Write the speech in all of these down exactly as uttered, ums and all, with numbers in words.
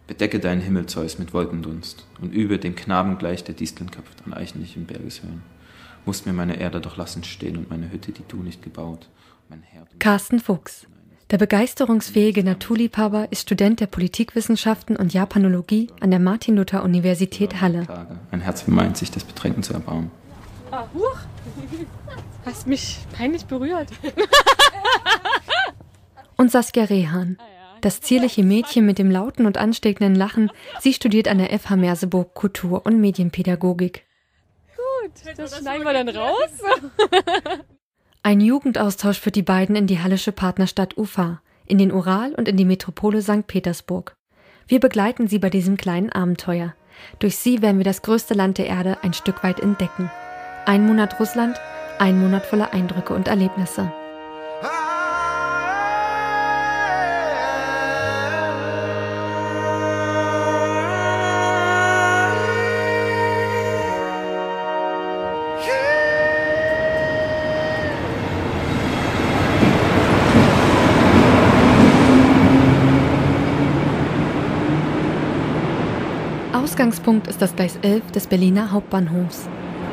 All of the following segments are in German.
Bedecke deinen Himmel, Zeus, mit Wolkendunst und übe dem Knaben gleich, der Disteln köpft an eichenlichem Bergeshöhen. Musst mir meine Erde doch lassen stehen und meine Hütte, die du nicht gebaut. Mein Herd Carsten Fuchs. Der begeisterungsfähige Naturliebhaber ist Student der Politikwissenschaften und Japanologie an der Martin-Luther-Universität Halle. Ein Herz vermeint, sich des Betränkten zu erbarmen. Ah, huch! Hast mich peinlich berührt. Und Saskia Rehan. Das zierliche Mädchen mit dem lauten und ansteckenden Lachen, sie studiert an der F H Merseburg Kultur- und Medienpädagogik. Gut, das schneiden wir dann raus. Ein Jugendaustausch führt die beiden in die hallische Partnerstadt Ufa, in den Ural und in die Metropole Sankt Petersburg. Wir begleiten sie bei diesem kleinen Abenteuer. Durch sie werden wir das größte Land der Erde ein Stück weit entdecken. Ein Monat Russland, ein Monat voller Eindrücke und Erlebnisse. Ausgangspunkt ist das Gleis elf des Berliner Hauptbahnhofs.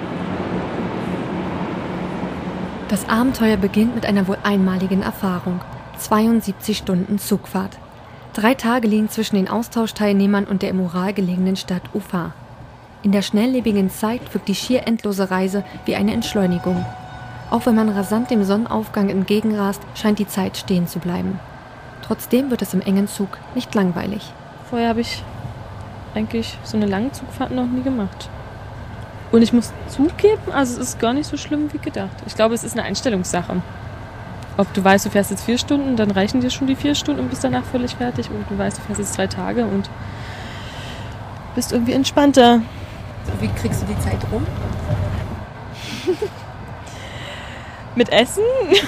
Das Abenteuer beginnt mit einer wohl einmaligen Erfahrung. zweiundsiebzig Stunden Zugfahrt. Drei Tage liegen zwischen den Austauschteilnehmern und der im Ural gelegenen Stadt Ufa. In der schnelllebigen Zeit wirkt die schier endlose Reise wie eine Entschleunigung. Auch wenn man rasant dem Sonnenaufgang entgegenrast, scheint die Zeit stehen zu bleiben. Trotzdem wird es im engen Zug nicht langweilig. Vorher habe ich eigentlich so eine lange Zugfahrt noch nie gemacht. Und ich muss zugeben, also es ist gar nicht so schlimm wie gedacht. Ich glaube, es ist eine Einstellungssache. Ob du weißt, du fährst jetzt vier Stunden, dann reichen dir schon die vier Stunden und bist danach völlig fertig. Und du weißt, du fährst jetzt drei Tage und bist irgendwie entspannter. Wie kriegst du die Zeit rum? Mit Essen?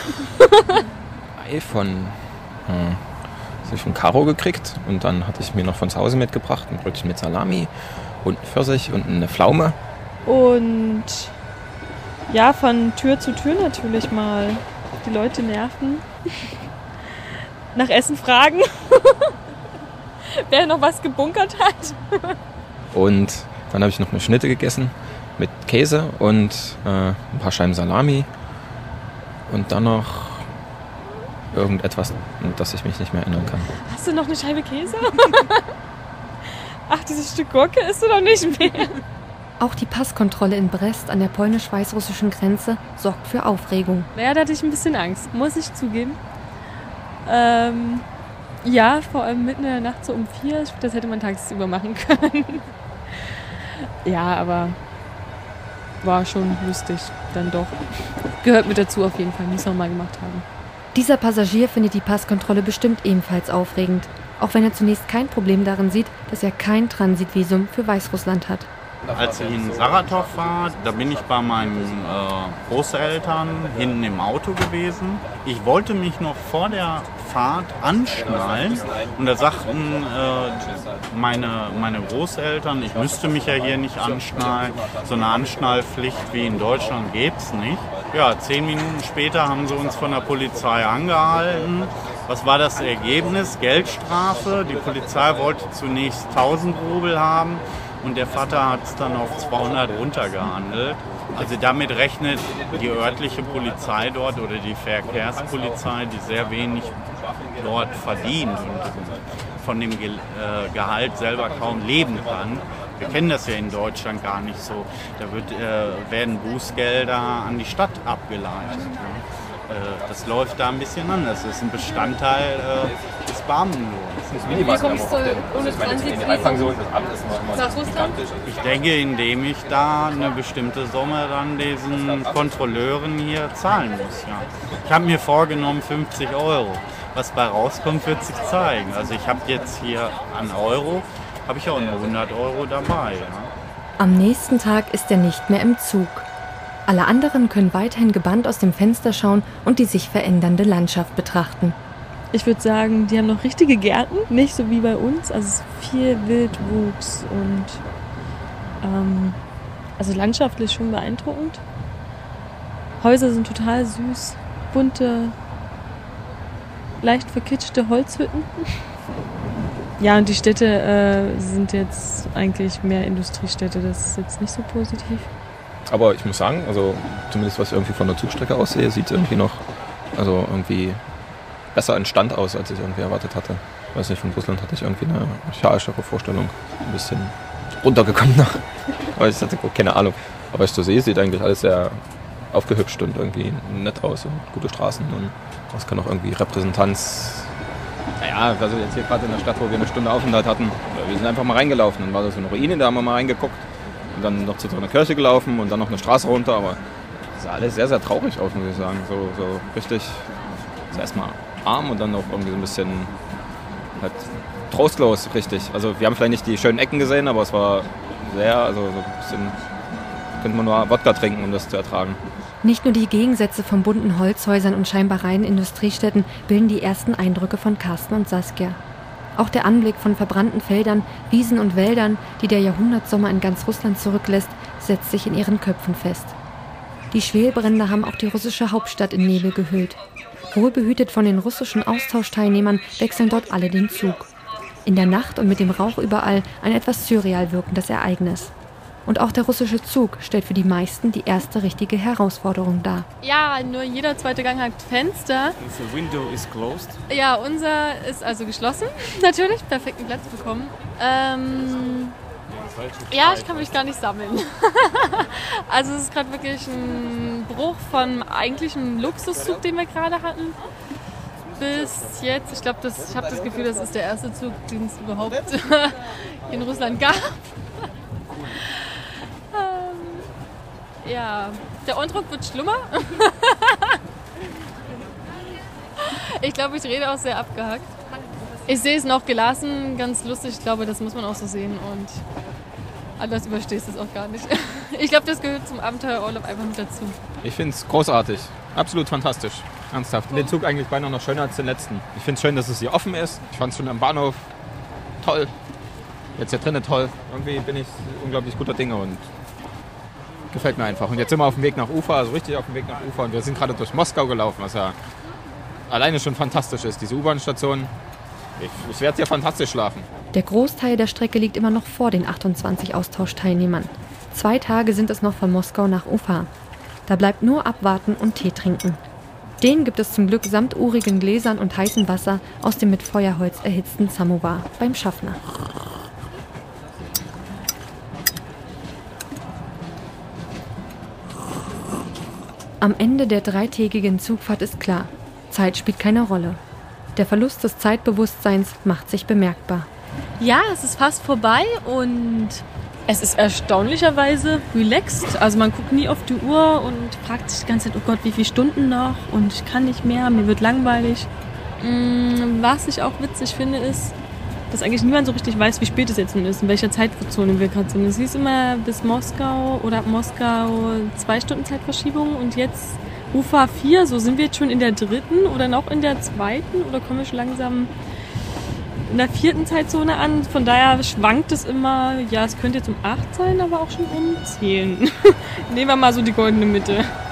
Ei von... Hm. Das habe ich von Caro gekriegt und dann hatte ich mir noch von zu Hause mitgebracht ein Brötchen mit Salami und Pfirsich und eine Pflaume. Und ja, von Tür zu Tür natürlich mal die Leute nerven, nach Essen fragen, wer noch was gebunkert hat. Und dann habe ich noch eine Schnitte gegessen mit Käse und äh, ein paar Scheiben Salami und dann noch irgendetwas, an das ich mich nicht mehr erinnern kann. Hast du noch eine Scheibe Käse? Ach, dieses Stück Gurke isst du doch nicht mehr. Auch die Passkontrolle in Brest an der polnisch-weißrussischen Grenze sorgt für Aufregung. Ja, da hatte ich ein bisschen Angst, muss ich zugeben. Ähm, ja, vor allem mitten in der Nacht so um vier, das hätte man tagsüber machen können. Ja, aber war schon lustig, dann doch. Gehört mit dazu auf jeden Fall, muss man mal gemacht haben. Dieser Passagier findet die Passkontrolle bestimmt ebenfalls aufregend, auch wenn er zunächst kein Problem darin sieht, dass er kein Transitvisum für Weißrussland hat. Als ich in Saratow war, da bin ich bei meinen äh, Großeltern hinten im Auto gewesen. Ich wollte mich noch vor der Fahrt anschnallen und da sagten äh, meine, meine Großeltern, ich müsste mich ja hier nicht anschnallen. So eine Anschnallpflicht wie in Deutschland gibt's nicht. Ja, zehn Minuten später haben sie uns von der Polizei angehalten. Was war das Ergebnis? Geldstrafe. Die Polizei wollte zunächst tausend Rubel haben. Und der Vater hat es dann auf zweihundert runtergehandelt. Also damit rechnet die örtliche Polizei dort oder die Verkehrspolizei, die sehr wenig dort verdient und von dem Gehalt selber kaum leben kann. Wir kennen das ja in Deutschland gar nicht so. Da wird, äh, werden Bußgelder an die Stadt abgeleitet. Ja. Äh, das läuft da ein bisschen anders. Das ist ein Bestandteil äh, des Beamtenlohns. Wie kommst du ohne Transitvisum nach Russland? Ich denke, indem ich da eine bestimmte Summe dann diesen Kontrolleuren hier zahlen muss. Ja. Ich habe mir vorgenommen fünfzig Euro. Was bei rauskommt, wird sich zeigen. Also ich habe jetzt hier an Euro, habe ich auch nur hundert Euro dabei. Ja. Am nächsten Tag ist er nicht mehr im Zug. Alle anderen können weiterhin gebannt aus dem Fenster schauen und die sich verändernde Landschaft betrachten. Ich würde sagen, die haben noch richtige Gärten, nicht so wie bei uns. Also es ist viel Wildwuchs und ähm, also landschaftlich schon beeindruckend. Häuser sind total süß, bunte, leicht verkitschte Holzhütten. Ja, und die Städte äh, sind jetzt eigentlich mehr Industriestädte. Das ist jetzt nicht so positiv. Aber ich muss sagen, also zumindest was ich irgendwie von der Zugstrecke aussehe, sieht es irgendwie noch also irgendwie besser in Stand aus, als ich irgendwie erwartet hatte. Ich weiß nicht, von Russland hatte ich irgendwie eine archaischere Vorstellung. Ein bisschen runtergekommener. Aber ich hatte keine Ahnung. Aber was ich so sehe, sieht eigentlich alles sehr aufgehübscht und irgendwie nett aus und gute Straßen. Und das kann auch irgendwie Repräsentanz. Naja, also jetzt hier gerade in der Stadt, wo wir eine Stunde Aufenthalt hatten, wir sind einfach mal reingelaufen. Dann war da so eine Ruine, da haben wir mal reingeguckt. Und dann noch zu so einer Kirche gelaufen und dann noch eine Straße runter. Aber es sah alles sehr, sehr traurig aus, muss ich sagen. So, so richtig, also erstmal arm und dann auch irgendwie so ein bisschen halt trostlos, richtig. Also wir haben vielleicht nicht die schönen Ecken gesehen, aber es war sehr, also so ein bisschen, könnte man nur Wodka trinken, um das zu ertragen. Nicht nur die Gegensätze von bunten Holzhäusern und scheinbar reinen Industriestädten bilden die ersten Eindrücke von Carsten und Saskia. Auch der Anblick von verbrannten Feldern, Wiesen und Wäldern, die der Jahrhundertsommer in ganz Russland zurücklässt, setzt sich in ihren Köpfen fest. Die Schwelbrände haben auch die russische Hauptstadt in Nebel gehüllt. Wohlbehütet von den russischen Austauschteilnehmern wechseln dort alle den Zug. In der Nacht und mit dem Rauch überall ein etwas surreal wirkendes Ereignis. Und auch der russische Zug stellt für die meisten die erste richtige Herausforderung dar. Ja, nur jeder zweite Gang hat Fenster. The window is closed. Ja, unser ist also geschlossen, natürlich, perfekten Platz bekommen. Ähm, ja, ich kann mich gar nicht sammeln. Also es ist gerade wirklich ein Bruch von eigentlichem Luxuszug, den wir gerade hatten. Bis jetzt, ich glaube, ich habe das Gefühl, das ist der erste Zug, den es überhaupt in Russland gab. Ja, der Eindruck wird schlimmer. Ich glaube, ich rede auch sehr abgehackt. Ich sehe es noch gelassen, ganz lustig. Ich glaube, das muss man auch so sehen und anders überstehst du es auch gar nicht. Ich glaube, das gehört zum Abenteuerurlaub einfach mit dazu. Ich finde es großartig. Absolut fantastisch. Ernsthaft. Den Zug eigentlich beinahe noch schöner als den letzten. Ich finde es schön, dass es hier offen ist. Ich fand es schon am Bahnhof toll. Jetzt hier drinnen toll. Irgendwie bin ich unglaublich guter Dinge und gefällt mir einfach. Und jetzt sind wir auf dem Weg nach Ufa, also richtig auf dem Weg nach Ufa. Und wir sind gerade durch Moskau gelaufen, was ja alleine schon fantastisch ist. Diese U-Bahn-Station, ich, ich werde hier fantastisch schlafen. Der Großteil der Strecke liegt immer noch vor den achtundzwanzig Austauschteilnehmern. Zwei Tage sind es noch von Moskau nach Ufa. Da bleibt nur abwarten und Tee trinken. Den gibt es zum Glück samt urigen Gläsern und heißem Wasser aus dem mit Feuerholz erhitzten Samovar beim Schaffner. Am Ende der dreitägigen Zugfahrt ist klar, Zeit spielt keine Rolle. Der Verlust des Zeitbewusstseins macht sich bemerkbar. Ja, es ist fast vorbei und es ist erstaunlicherweise relaxed. Also man guckt nie auf die Uhr und fragt sich die ganze Zeit, oh Gott, wie viele Stunden noch und ich kann nicht mehr, mir wird langweilig. Was ich auch witzig finde, ist, dass eigentlich niemand so richtig weiß, wie spät es jetzt nun ist, in welcher Zeitzone wir gerade sind. Es hieß immer bis Moskau oder ab Moskau zwei Stunden Zeitverschiebung und jetzt Ufa vier, so sind wir jetzt schon in der dritten oder noch in der zweiten oder kommen wir schon langsam in der vierten Zeitzone an. Von daher schwankt es immer, ja, es könnte jetzt um acht sein, aber auch schon um zehn. Nehmen wir mal so die goldene Mitte.